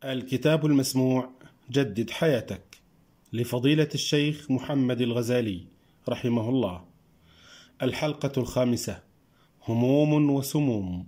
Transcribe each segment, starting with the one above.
الكتاب المسموع جدد حياتك لفضيلة الشيخ محمد الغزالي رحمه الله. الحلقة 5: هموم وسموم.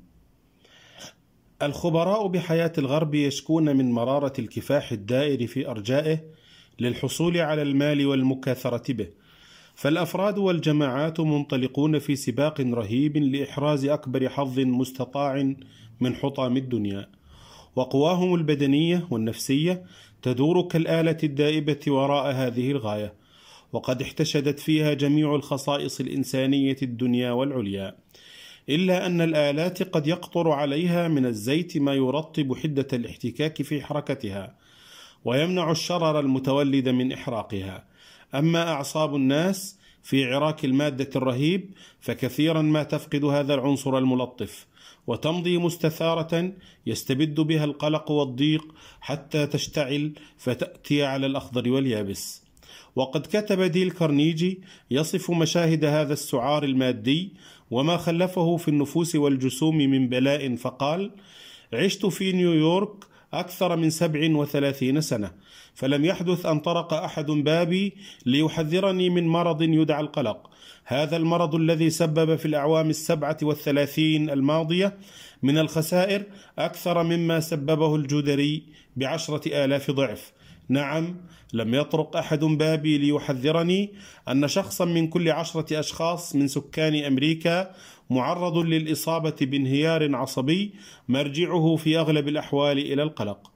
الخبراء بحياة الغرب يشكون من مرارة الكفاح الدائر في أرجائه للحصول على المال والمكاثرة به، فالأفراد والجماعات منطلقون في سباق رهيب لإحراز أكبر حظ مستطاع من حطام الدنيا، وقواهم البدنية والنفسية تدور كالآلة الدائبة وراء هذه الغاية، وقد احتشدت فيها جميع الخصائص الإنسانية الدنيا والعليا، إلا أن الآلات قد يقطر عليها من الزيت ما يرطب حدة الاحتكاك في حركتها ويمنع الشرر المتولد من إحراقها. أما أعصاب الناس في عراك المادة الرهيب فكثيرا ما تفقد هذا العنصر الملطف، وتمضي مستثارة يستبد بها القلق والضيق حتى تشتعل فتأتي على الأخضر واليابس. وقد كتب ديل كارنيجي يصف مشاهد هذا السعار المادي وما خلفه في النفوس والجسوم من بلاء، فقال: عشت في نيويورك أكثر من 37 سنة، فلم يحدث أن طرق أحد بابي ليحذرني من مرض يدعى القلق. هذا المرض الذي سبب في الأعوام 37 الماضية من الخسائر أكثر مما سببه الجدري ب10,000 ضعف. نعم، لم يطرق أحد بابي ليحذرني أن شخصا من كل 10 أشخاص من سكان أمريكا معرض للإصابة بانهيار عصبي مرجعه في أغلب الأحوال إلى القلق.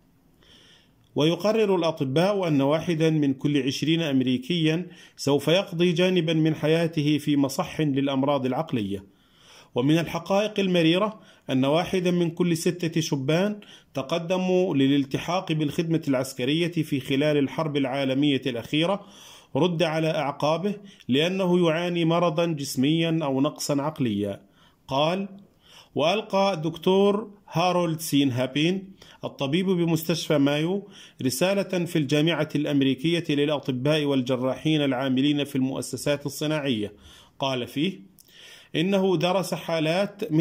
ويقرر الأطباء أن واحدا من كل 20 أمريكيا سوف يقضي جانبا من حياته في مصح للأمراض العقلية. ومن الحقائق المريرة أن واحدا من كل 6 شبان تقدموا للالتحاق بالخدمة العسكرية في خلال الحرب العالمية الأخيرة رد على أعقابه لأنه يعاني مرضا جسميا أو نقصا عقليا. قال: وألقى الدكتور هارولد سين هابين الطبيب بمستشفى مايو رسالة في الجامعة الأمريكية للأطباء والجراحين العاملين في المؤسسات الصناعية. قال فيه إنه درس حالات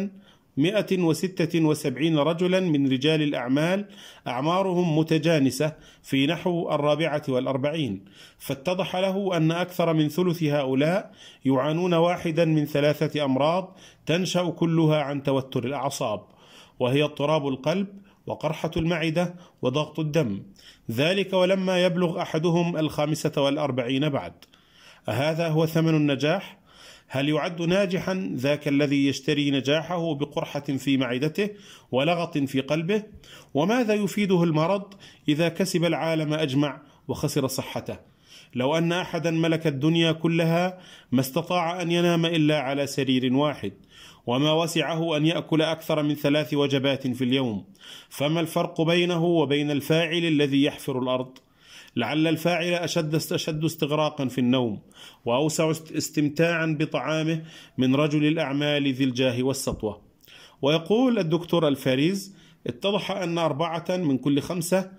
176 رجلا من رجال الأعمال أعمارهم متجانسة في نحو 44، فاتضح له أن أكثر من ثلث هؤلاء يعانون واحدا من 3 أمراض تنشأ كلها عن توتر الأعصاب، وهي اضطراب القلب وقرحة المعدة وضغط الدم، ذلك ولما يبلغ أحدهم 45 بعد. أهذا هو ثمن النجاح؟ هل يعد ناجحا ذاك الذي يشتري نجاحه بقرحة في معدته ولغط في قلبه؟ وماذا يفيده المرض إذا كسب العالم أجمع وخسر صحته؟ لو أن أحدا ملك الدنيا كلها ما استطاع أن ينام إلا على سرير واحد، وما وسعه أن يأكل أكثر من 3 وجبات في اليوم، فما الفرق بينه وبين الفاعل الذي يحفر الأرض؟ لعل الفاعل أشد استغراقا في النوم وأوسع استمتاعا بطعامه من رجل الأعمال ذي الجاه والسطوة. ويقول الدكتور الفاريز: اتضح أن 4 من كل 5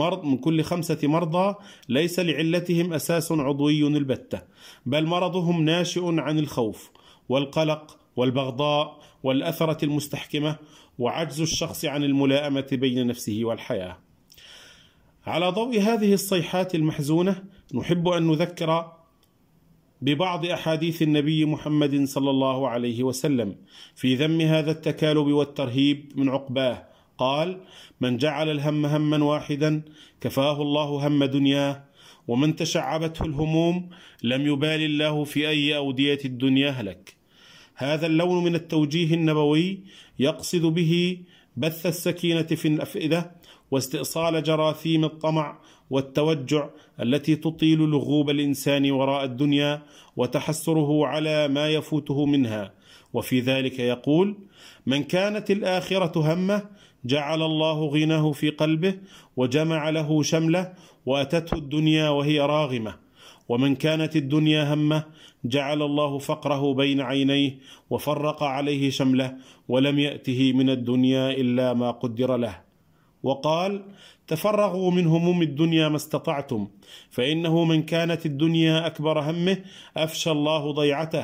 مرضى ليس لعلتهم أساس عضوي البتة، بل مرضهم ناشئ عن الخوف والقلق والبغضاء والأثرة المستحكمة وعجز الشخص عن الملائمة بين نفسه والحياة. على ضوء هذه الصيحات المحزونة نحب أن نذكر ببعض أحاديث النبي محمد صلى الله عليه وسلم في ذم هذا التكالب والترهيب من عقباه. قال: من جعل الهم هما واحدا كفاه الله هم دنياه، ومن تشعبته الهموم لم يبال الله في أي أودية الدنيا هلك. هذا اللون من التوجيه النبوي يقصد به بث السكينة في الأفئدة واستئصال جراثيم الطمع والتوجع التي تطيل لغوب الإنسان وراء الدنيا وتحسره على ما يفوته منها. وفي ذلك يقول: من كانت الآخرة همه جعل الله غناه في قلبه وجمع له شمله وأتته الدنيا وهي راغمة، ومن كانت الدنيا همه جعل الله فقره بين عينيه وفرق عليه شمله ولم يأته من الدنيا إلا ما قدر له. وقال: تفرغوا من هموم الدنيا ما استطعتم، فإنه من كانت الدنيا أكبر همه أفشى الله ضيعته،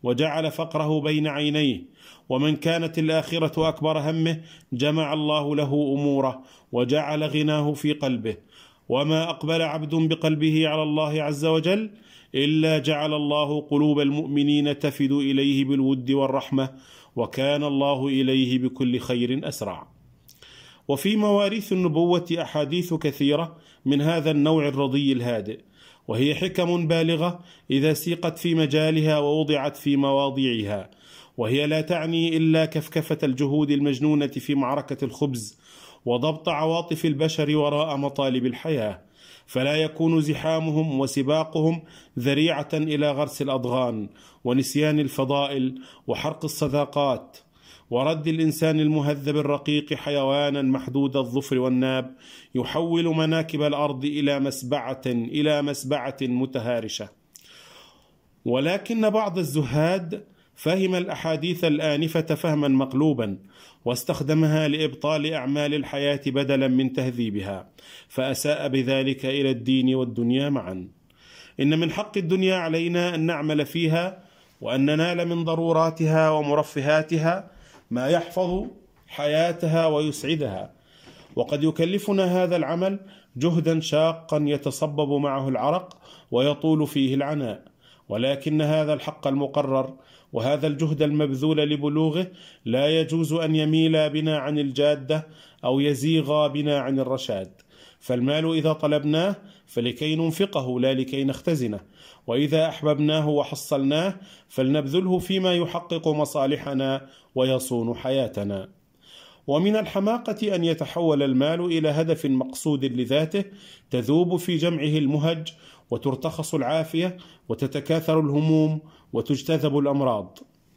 وجعل فقره بين عينيه، ومن كانت الآخرة أكبر همه جمع الله له أموره وجعل غناه في قلبه. وما أقبل عبد بقلبه على الله عز وجل إلا جعل الله قلوب المؤمنين تفد إليه بالود والرحمة، وكان الله إليه بكل خير أسرع. وفي مواريث النبوة أحاديث كثيرة من هذا النوع الرضي الهادئ، وهي حكم بالغة إذا سيقت في مجالها ووضعت في مواضيعها، وهي لا تعني إلا كفكفة الجهود المجنونة في معركة الخبز وضبط عواطف البشر وراء مطالب الحياة، فلا يكون زحامهم وسباقهم ذريعة إلى غرس الأضغان ونسيان الفضائل وحرق الصداقات ورد الإنسان المهذب الرقيق حيوانا محدود الظفر والناب يحول مناكب الأرض إلى مسبعة متهارشة. ولكن بعض الزهاد فهم الأحاديث الآنفة فهما مقلوبا، واستخدمها لإبطال أعمال الحياة بدلا من تهذيبها، فأساء بذلك إلى الدين والدنيا معا. إن من حق الدنيا علينا أن نعمل فيها وأن ننال من ضروراتها ومرفهاتها ما يحفظ حياتها ويسعدها، وقد يكلفنا هذا العمل جهدا شاقا يتصبب معه العرق ويطول فيه العناء، ولكن هذا الحق المقرر وهذا الجهد المبذول لبلوغه لا يجوز أن يميل بنا عن الجادة أو يزيغ بنا عن الرشاد. فالمال إذا طلبناه فلكي ننفقه لا لكي نختزنه، وإذا أحببناه وحصلناه فلنبذله فيما يحقق مصالحنا ويصون حياتنا. ومن الحماقة أن يتحول المال إلى هدف مقصود لذاته تذوب في جمعه المهج وترتخص العافية وتتكاثر الهموم وتجتذب الأمراض.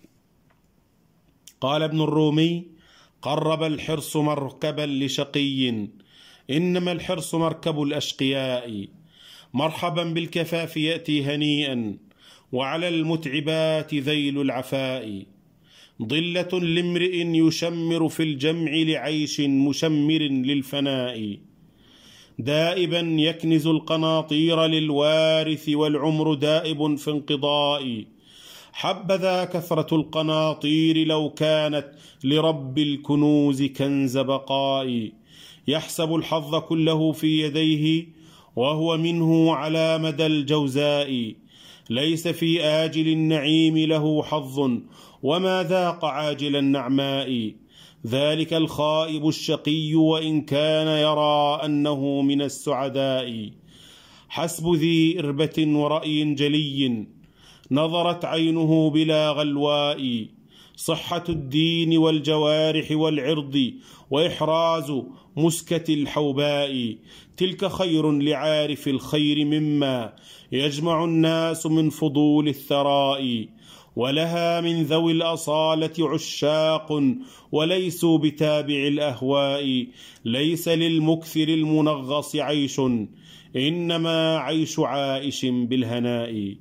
قال ابن الرومي: قرب الحرص مركبا لشقي، إنما الحرص مركب الأشقياء. مرحبا بالكفاف يأتي هنيئا، وعلى المتعبات ذيل العفاء. ضلة لامرئ يشمر في الجمع لعيش مشمر للفناء. دائبا يكنز القناطير للوارث والعمر دائب في انقضاء. حبذا كثرة القناطير لو كانت لرب الكنوز كنز بقاء. يحسب الحظ كله في يديه وهو منه على مدى الجوزاء. ليس في آجل النعيم له حظ وما ذاق عاجل النعماء. ذلك الخائب الشقي وإن كان يرى أنه من السعداء. حسب ذي إربة ورأي جلي نظرت عينه بلا غلواء. صحة الدين والجوارح والعرض وإحراز مسكة الحوباء. تلك خير لعارف الخير مما يجمع الناس من فضول الثراء. ولها من ذوي الأصالة عشاق وليسوا بتابع الأهواء. ليس للمكثر المنغص عيش إنما عيش عائش بالهناء.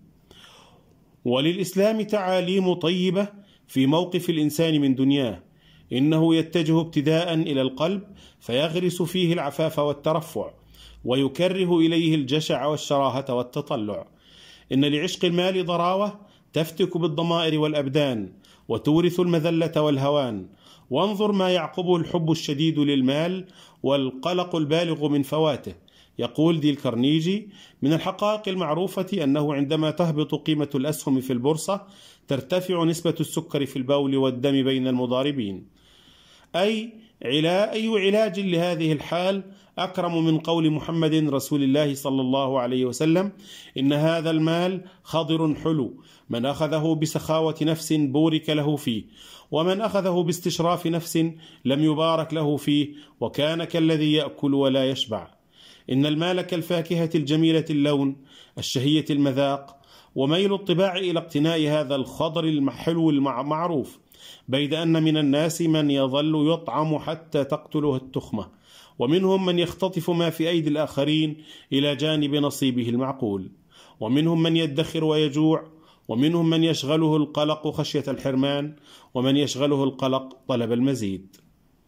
وللإسلام تعاليم طيبة في موقف الإنسان من دنياه. إنه يتجه ابتداء إلى القلب فيغرس فيه العفاف والترفع، ويكره إليه الجشع والشراهة والتطلع. إن لعشق المال ضراوة تفتك بالضمائر والأبدان وتورث المذلة والهوان. وانظر ما يعقبه الحب الشديد للمال والقلق البالغ من فواته. يقول ديل كارنيجي: من الحقائق المعروفة أنه عندما تهبط قيمة الأسهم في البورصة ترتفع نسبة السكر في البول والدم بين المضاربين. أي علاج لهذه الحال أكرم من قول محمد رسول الله صلى الله عليه وسلم: إن هذا المال خضر حلو، من أخذه بسخاوة نفس بورك له فيه، ومن أخذه باستشراف نفس لم يبارك له فيه، وكان كالذي يأكل ولا يشبع. إن المال كالفاكهة الجميلة اللون الشهية المذاق، وميل الطباع إلى اقتناء هذا الخضر الحلو المعروف، بيد أن من الناس من يظل يطعم حتى تقتله التخمة، ومنهم من يختطف ما في أيدي الآخرين إلى جانب نصيبه المعقول، ومنهم من يدخر ويجوع، ومنهم من يشغله القلق خشية الحرمان، ومن يشغله القلق طلب المزيد.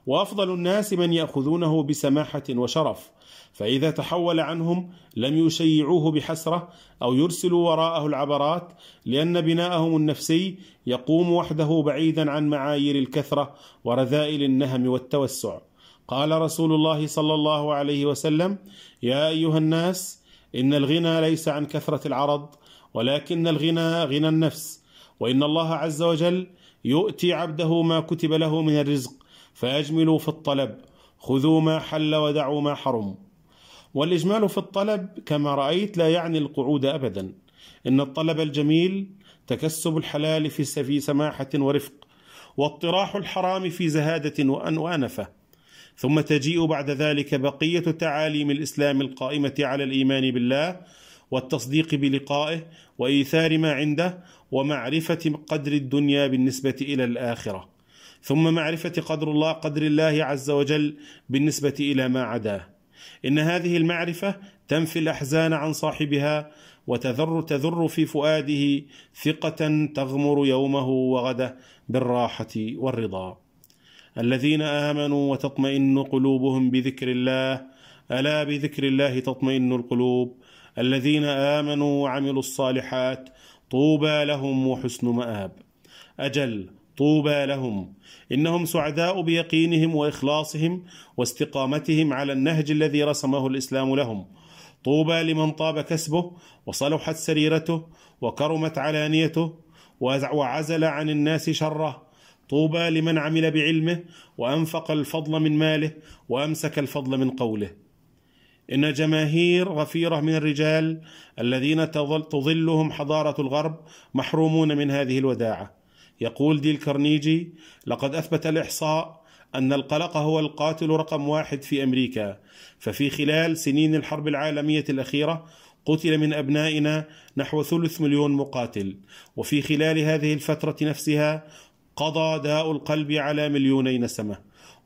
وأفضل الناس من يأخذونه بسماحة وشرف، فإذا تحول عنهم لم يشيعوه بحسرة أو يرسلوا وراءه العبرات، لأن بناءهم النفسي يقوم وحده بعيدا عن معايير الكثرة ورذائل النهم والتوسع. قال رسول الله صلى الله عليه وسلم: يا أيها الناس، إن الغنى ليس عن كثرة العرض، ولكن الغنى غنى النفس، وإن الله عز وجل يؤتي عبده ما كتب له من الرزق، فأجملوا في الطلب، خذوا ما حل ودعوا ما حرم. والإجمال في الطلب كما رأيت لا يعني القعود أبدا، إن الطلب الجميل تكسب الحلال في سماحة ورفق، واطراح الحرام في زهادة وأنفة، ثم تجيء بعد ذلك بقية تعاليم الإسلام القائمة على الإيمان بالله والتصديق بلقائه وإيثار ما عنده ومعرفة قدر الدنيا بالنسبة إلى الآخرة، ثم معرفة قدر الله عز وجل بالنسبة إلى ما عداه. إن هذه المعرفة تنفي الأحزان عن صاحبها وتذر في فؤاده ثقة تغمر يومه وغده بالراحة والرضا. الذين آمنوا وتطمئن قلوبهم بذكر الله، ألا بذكر الله تطمئن القلوب. الذين آمنوا وعملوا الصالحات طوبى لهم وحسن مآب. أجل طوبى لهم، إنهم سعداء بيقينهم وإخلاصهم واستقامتهم على النهج الذي رسمه الإسلام لهم. طوبى لمن طاب كسبه وصلحت سريرته وكرمت علانيته وعزل عن الناس شره. طوبى لمن عمل بعلمه وأنفق الفضل من ماله وأمسك الفضل من قوله. إن جماهير غفيرة من الرجال الذين تظلهم حضارة الغرب محرومون من هذه الوداعة. يقول ديل كارنيجي: لقد أثبت الإحصاء أن القلق هو القاتل رقم 1 في أمريكا، ففي خلال سنين الحرب العالمية الأخيرة قتل من أبنائنا نحو 300,000 مقاتل، وفي خلال هذه الفترة نفسها قضى داء القلب على 2,000,000 نسمة،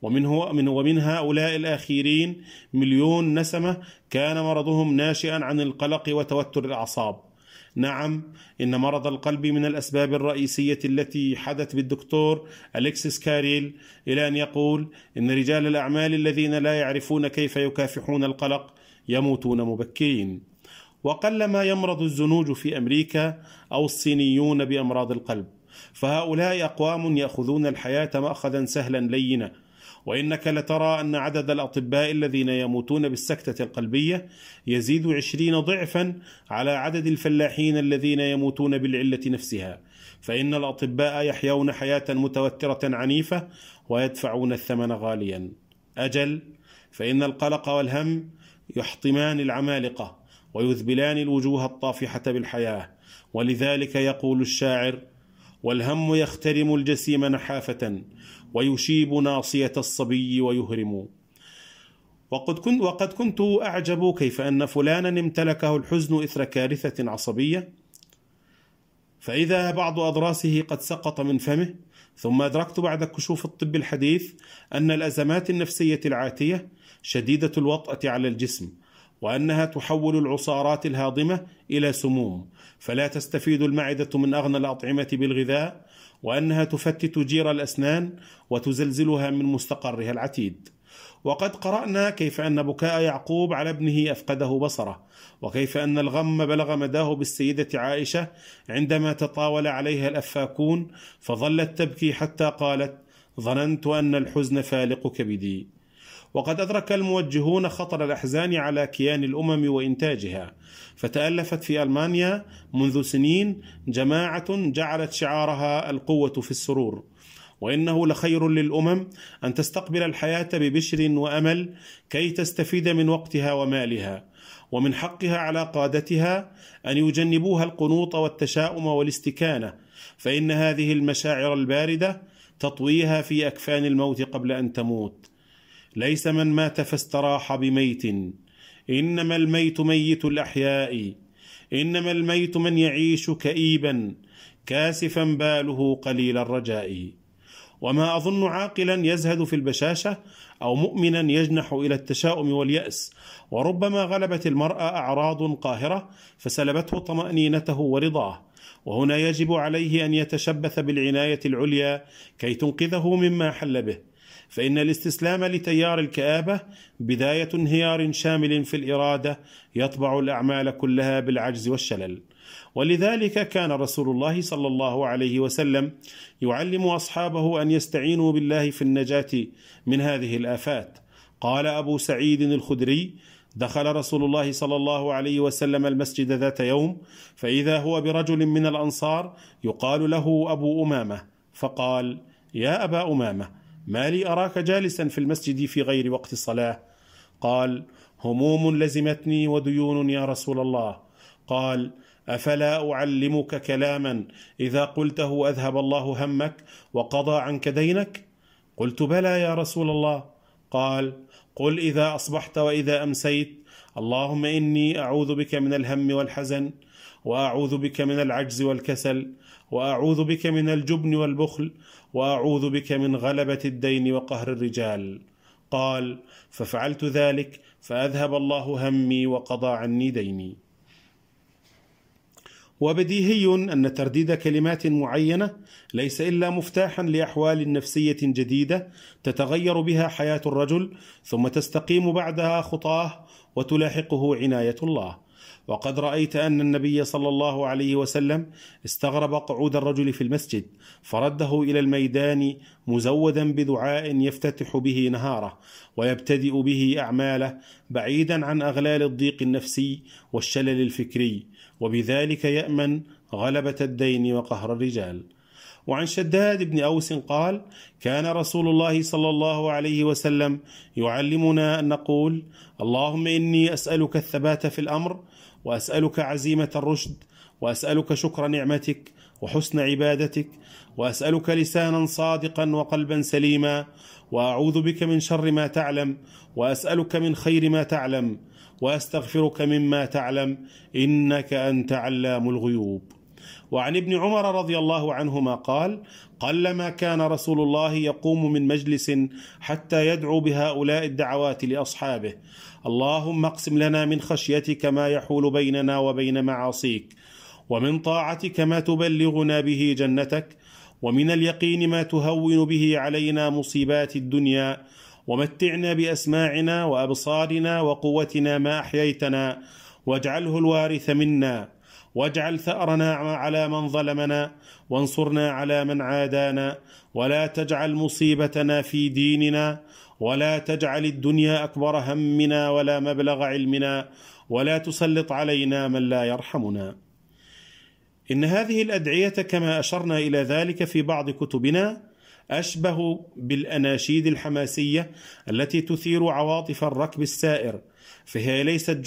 ومن هؤلاء الأخيرين 1,000,000 نسمة كان مرضهم ناشئا عن القلق وتوتر الأعصاب. نعم، إن مرض القلب من الأسباب الرئيسية التي حدث بالدكتور أليكسيس كاريل إلى أن يقول إن رجال الأعمال الذين لا يعرفون كيف يكافحون القلق يموتون مبكرين. وقلما يمرض الزنوج في أمريكا أو الصينيون بأمراض القلب، فهؤلاء أقوام يأخذون الحياة مأخذا سهلا لينا. وإنك لترى أن عدد الأطباء الذين يموتون بالسكتة القلبية يزيد 20 ضعفا على عدد الفلاحين الذين يموتون بالعلة نفسها، فإن الأطباء يحيون حياة متوترة عنيفة ويدفعون الثمن غاليا. أجل فإن القلق والهم يحطمان العمالقة ويذبلان الوجوه الطافحة بالحياة، ولذلك يقول الشاعر: والهم يخترم الجسيم نحافة ويشيب ناصية الصبي ويهرم. وقد كنت أعجب كيف أن فلانا امتلكه الحزن إثر كارثة عصبية، فإذا بعض أضراسه قد سقط من فمه، ثم أدركت بعد كشوف الطب الحديث أن الأزمات النفسية العاتية شديدة الوطأة على الجسم، وأنها تحول العصارات الهاضمة إلى سموم، فلا تستفيد المعدة من أغنى الأطعمة بالغذاء، وأنها تفتت جير الأسنان وتزلزلها من مستقرها العتيد. وقد قرأنا كيف أن بكاء يعقوب على ابنه أفقده بصره، وكيف أن الغم بلغ مداه بالسيدة عائشة عندما تطاول عليها الأفاكون فظلت تبكي حتى قالت: ظننت أن الحزن فالق كبدي. وقد أدرك الموجهون خطر الأحزان على كيان الأمم وإنتاجها، فتألفت في ألمانيا منذ سنين جماعة جعلت شعارها القوة في السرور. وإنه لخير للأمم أن تستقبل الحياة ببشر وأمل كي تستفيد من وقتها ومالها، ومن حقها على قادتها أن يجنبوها القنوط والتشاؤم والاستكانة، فإن هذه المشاعر الباردة تطويها في أكفان الموت قبل أن تموت. ليس من مات فاستراح بميت، إنما الميت ميت الأحياء، إنما الميت من يعيش كئيبا كاسفا باله قليل الرجاء. وما أظن عاقلا يزهد في البشاشة أو مؤمنا يجنح إلى التشاؤم واليأس، وربما غلبت المرأة أعراض قاهرة فسلبته طمأنينته ورضاه، وهنا يجب عليه أن يتشبث بالعناية العليا كي تنقذه مما حل به. فإن الاستسلام لتيار الكآبة بداية انهيار شامل في الإرادة يطبع الأعمال كلها بالعجز والشلل. ولذلك كان رسول الله صلى الله عليه وسلم يعلم أصحابه أن يستعينوا بالله في النجاة من هذه الآفات. قال أبو سعيد الخدري: دخل رسول الله صلى الله عليه وسلم المسجد ذات يوم، فإذا هو برجل من الأنصار يقال له أبو أمامة، فقال: يا أبا أمامة، ما لي أراك جالسا في المسجد في غير وقت الصلاة؟ قال: هموم لزمتني وديون يا رسول الله. قال: أفلا أعلمك كلاما إذا قلته أذهب الله همك وقضى عنك دينك؟ قلت: بلى يا رسول الله. قال: قل إذا أصبحت وإذا أمسيت: اللهم إني أعوذ بك من الهم والحزن، وأعوذ بك من العجز والكسل، وأعوذ بك من الجبن والبخل، وأعوذ بك من غلبة الدين وقهر الرجال. قال: ففعلت ذلك فأذهب الله همي وقضى عني ديني. وبديهي أن ترديد كلمات معينة ليس إلا مفتاحا لأحوال نفسية جديدة تتغير بها حياة الرجل، ثم تستقيم بعدها خطاه وتلاحقه عناية الله. وقد رأيت أن النبي صلى الله عليه وسلم استغرب قعود الرجل في المسجد، فرده إلى الميدان مزودا بدعاء يفتتح به نهاره ويبتدئ به أعماله، بعيدا عن أغلال الضيق النفسي والشلل الفكري، وبذلك يأمن غلبة الدين وقهر الرجال. وعن شداد بن أوس قال: كان رسول الله صلى الله عليه وسلم يعلمنا أن نقول: اللهم إني أسألك الثبات في الأمر، وأسألك عزيمة الرشد، وأسألك شكر نعمتك وحسن عبادتك، وأسألك لسانا صادقا وقلبا سليما، وأعوذ بك من شر ما تعلم، وأسألك من خير ما تعلم، وأستغفرك مما تعلم، إنك أنت علام الغيوب. وعن ابن عمر رضي الله عنهما قال: قلما كان رسول الله يقوم من مجلس حتى يدعو بهؤلاء الدعوات لأصحابه: اللهم اقسم لنا من خشيتك ما يحول بيننا وبين معاصيك، ومن طاعتك ما تبلغنا به جنتك، ومن اليقين ما تهون به علينا مصيبات الدنيا، ومتعنا بأسماعنا وأبصارنا وقوتنا ما أحييتنا، واجعله الوارث منا، واجعل ثأرنا على من ظلمنا، وانصرنا على من عادانا، ولا تجعل مصيبتنا في ديننا، ولا تجعل الدنيا أكبر همنا ولا مبلغ علمنا، ولا تسلط علينا من لا يرحمنا. إن هذه الأدعية كما أشرنا إلى ذلك في بعض كتبنا أشبه بالأناشيد الحماسية التي تثير عواطف الركب السائر، فهي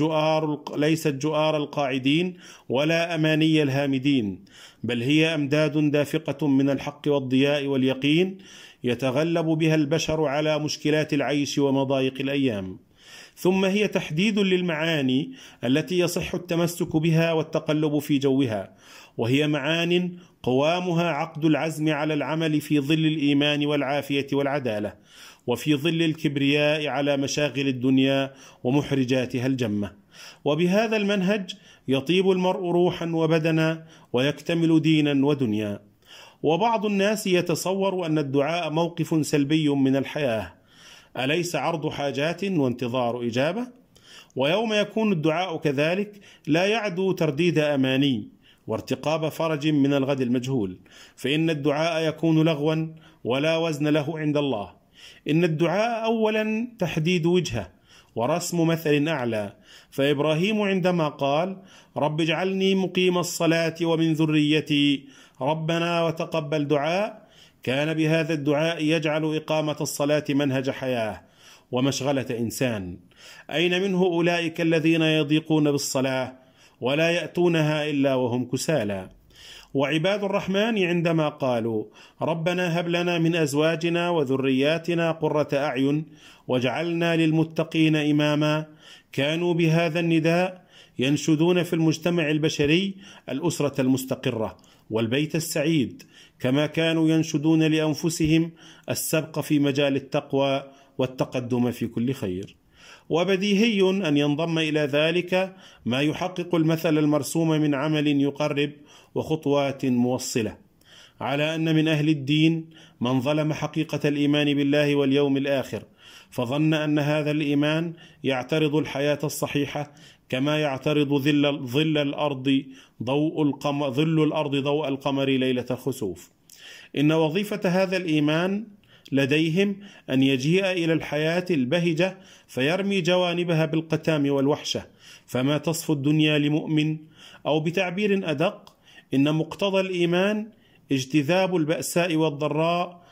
ليست جؤار القاعدين ولا أماني الهامدين، بل هي أمداد دافقة من الحق والضياء واليقين يتغلب بها البشر على مشكلات العيش ومضايق الأيام. ثم هي تحديد للمعاني التي يصح التمسك بها والتقلب في جوها، وهي معان قوامها عقد العزم على العمل في ظل الإيمان والعافية والعدالة، وفي ظل الكبرياء على مشاغل الدنيا ومحرجاتها الجمة. وبهذا المنهج يطيب المرء روحا وبدنا، ويكتمل دينا ودنيا. وبعض الناس يتصور أن الدعاء موقف سلبي من الحياة، أليس عرض حاجات وانتظار إجابة؟ ويوم يكون الدعاء كذلك لا يعدو ترديد أماني وارتقاب فرج من الغد المجهول، فإن الدعاء يكون لغوا ولا وزن له عند الله. إن الدعاء أولا تحديد وجهة ورسم مثل أعلى، فإبراهيم عندما قال: رب اجعلني مقيم الصلاة ومن ذريتي ربنا وتقبل دعاء، كان بهذا الدعاء يجعل إقامة الصلاة منهج حياة ومشغلة إنسان. أين منه أولئك الذين يضيقون بالصلاة ولا يأتونها إلا وهم كسالى؟ وعباد الرحمن عندما قالوا: ربنا هب لنا من أزواجنا وذرياتنا قرة أعين واجعلنا للمتقين إماما، كانوا بهذا النداء ينشدون في المجتمع البشري الأسرة المستقرة والبيت السعيد، كما كانوا ينشدون لأنفسهم السبق في مجال التقوى والتقدم في كل خير. وبديهي أن ينضم إلى ذلك ما يحقق المثل المرسوم من عمل يقرب وخطوات موصلة. على أن من أهل الدين من ظلم حقيقة الإيمان بالله واليوم الآخر، فظن أن هذا الإيمان يعترض الحياة الصحيحة كما يعترض ظل الأرض ضوء القمر ليلة الخسوف. إن وظيفة هذا الإيمان لديهم أن يجيء إلى الحياة البهجة فيرمي جوانبها بالقتام والوحشة، فما تصفو الدنيا لمؤمن، أو بتعبير أدق إن مقتضى الإيمان اجتذاب البأساء والضراء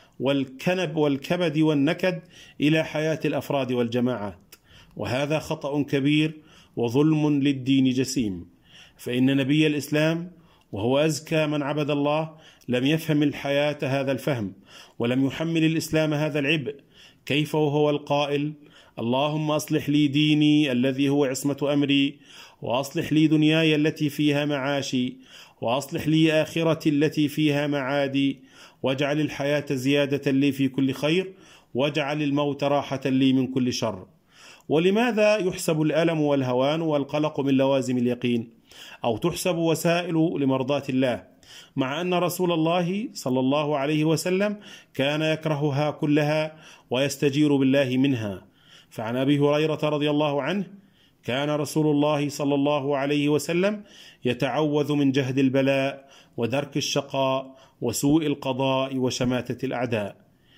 والكبد والنكد إلى حياة الأفراد والجماعات، وهذا خطأ كبير وظلم للدين جسيم. فإن نبي الإسلام وهو أزكى من عبد الله لم يفهم الحياة هذا الفهم، ولم يحمل الإسلام هذا العبء. كيف وهو القائل: اللهم أصلح لي ديني الذي هو عصمة أمري، وأصلح لي دنياي التي فيها معاشي، وأصلح لي آخرتي التي فيها معادي، واجعل الحياة زيادة لي في كل خير، واجعل الموت راحة لي من كل شر. ولماذا يحسب الألم والهوان والقلق من لوازم اليقين، أو تحسب وسائل لمرضاة الله، مع أن رسول الله صلى الله عليه وسلم كان يكرهها كلها ويستجير بالله منها؟ فعن أبي هريرة رضي الله عنه: كان رسول الله صلى الله عليه وسلم يتعوذ من جهد البلاء ودرك الشقاء وسوء القضاء وشماتة الأعداء.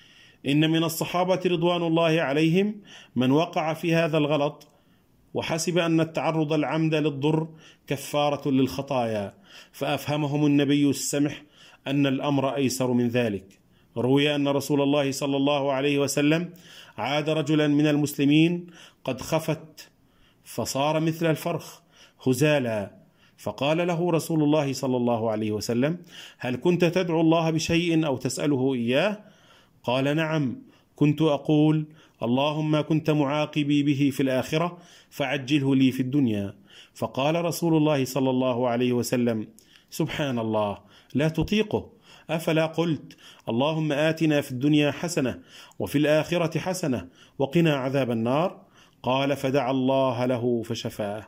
إن من الصحابة رضوان الله عليهم من وقع في هذا الغلط وحسب أن التعرض العمد للضر كفارة للخطايا، فأفهمهم النبي السمح أن الأمر أيسر من ذلك. روي أن رسول الله صلى الله عليه وسلم عاد رجلا من المسلمين قد خفت فصار مثل الفرخ هزالا، فقال له رسول الله صلى الله عليه وسلم: هل كنت تدعو الله بشيء أو تسأله إياه؟ قال: نعم، كنت أقول: اللهم كنت معاقبي به في الآخرة فعجله لي في الدنيا. فقال رسول الله صلى الله عليه وسلم: سبحان الله، لا تطيقه. أفلا قلت: اللهم آتنا في الدنيا حسنة وفي الآخرة حسنة وقنا عذاب النار؟ قال: فدعا الله له فشفاه.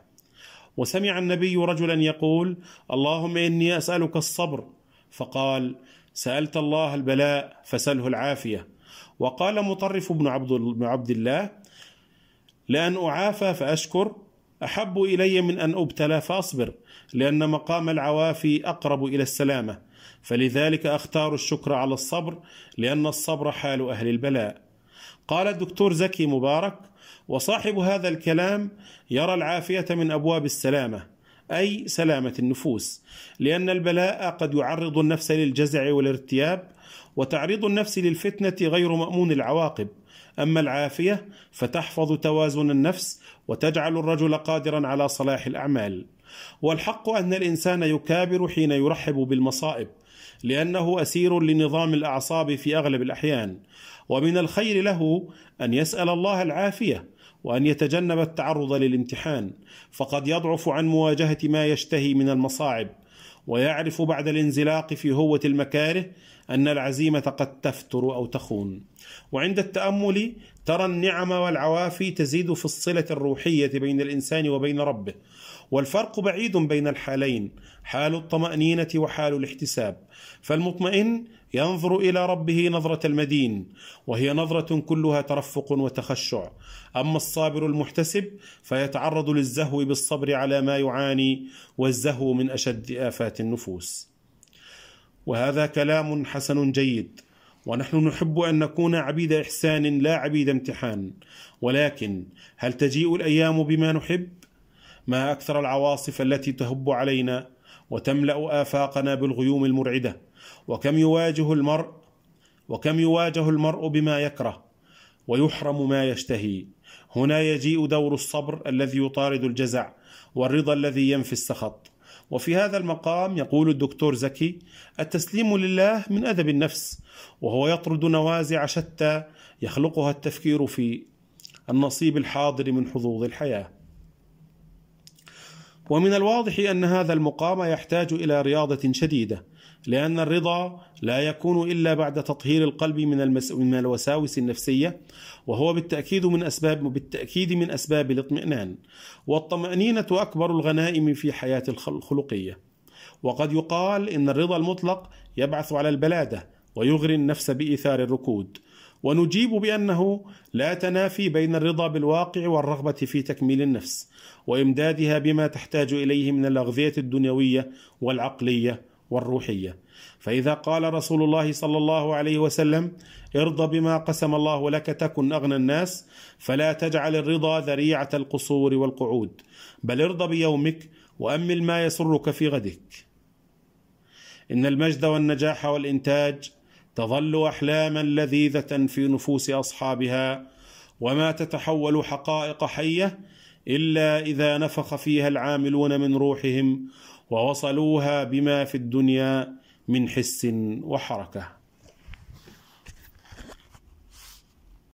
وسمع النبي رجلا يقول: اللهم إني أسألك الصبر، فقال: سألت الله البلاء فسله العافية. وقال مطرف بن عبد الله: لأن أعافى فأشكر أحب إلي من أن أبتلى فأصبر، لأن مقام العوافي أقرب إلى السلامة، فلذلك أختار الشكر على الصبر، لأن الصبر حال أهل البلاء. قال الدكتور زكي مبارك: وصاحب هذا الكلام يرى العافية من أبواب السلامة، أي سلامة النفوس، لأن البلاء قد يعرض النفس للجزع والارتياب، وتعريض النفس للفتنة غير مأمون العواقب. أما العافية فتحفظ توازن النفس وتجعل الرجل قادرا على صلاح الأعمال. والحق أن الإنسان يكابر حين يرحب بالمصائب، لأنه أسير لنظام الأعصاب في أغلب الأحيان، ومن الخير له أن يسأل الله العافية وأن يتجنب التعرض للامتحان، فقد يضعف عن مواجهة ما يشتهي من المصاعب، ويعرف بعد الانزلاق في هوة المكاره أن العزيمة قد تفتر أو تخون. وعند التأمل ترى النعم والعوافي تزيد في الصلة الروحية بين الإنسان وبين ربه، والفرق بعيد بين الحالين، حال الطمأنينة وحال الاحتساب. فالمطمئن ينظر إلى ربه نظرة المدين، وهي نظرة كلها ترفق وتخشع. أما الصابر المحتسب فيتعرض للزهو بالصبر على ما يعاني، والزهو من أشد آفات النفوس. وهذا كلام حسن جيد، ونحن نحب أن نكون عبيد إحسان لا عبيد امتحان، ولكن هل تجيء الأيام بما نحب؟ ما أكثر العواصف التي تهب علينا وتملأ آفاقنا بالغيوم المرعدة، وكم يواجه المرء بما يكره ويحرم ما يشتهي. هنا يجيء دور الصبر الذي يطارد الجزع، والرضا الذي ينفي السخط. وفي هذا المقام يقول الدكتور زكي: التسليم لله من أدب النفس، وهو يطرد نوازع شتى يخلقها التفكير في النصيب الحاضر من حظوظ الحياة. ومن الواضح أن هذا المقام يحتاج إلى رياضة شديدة، لأن الرضا لا يكون إلا بعد تطهير القلب من الوساوس النفسية، وهو بالتأكيد من أسباب الاطمئنان. والطمأنينة أكبر الغنائم في حياة الخلقية. وقد يقال إن الرضا المطلق يبعث على البلادة ويغري النفس بإيثار الركود. ونجيب بأنه لا تنافي بين الرضا بالواقع والرغبة في تكميل النفس وإمدادها بما تحتاج إليه من الأغذية الدنيوية والعقلية والروحية. فإذا قال رسول الله صلى الله عليه وسلم: ارضى بما قسم الله لك تكن أغنى الناس، فلا تجعل الرضا ذريعة القصور والقعود، بل ارضى بيومك وأمل ما يسرك في غدك. إن المجد والنجاح والإنتاج تظل أحلاما لذيذة في نفوس أصحابها، وما تتحول حقائق حية إلا إذا نفخ فيها العاملون من روحهم ووصلوها بما في الدنيا من حس وحركة.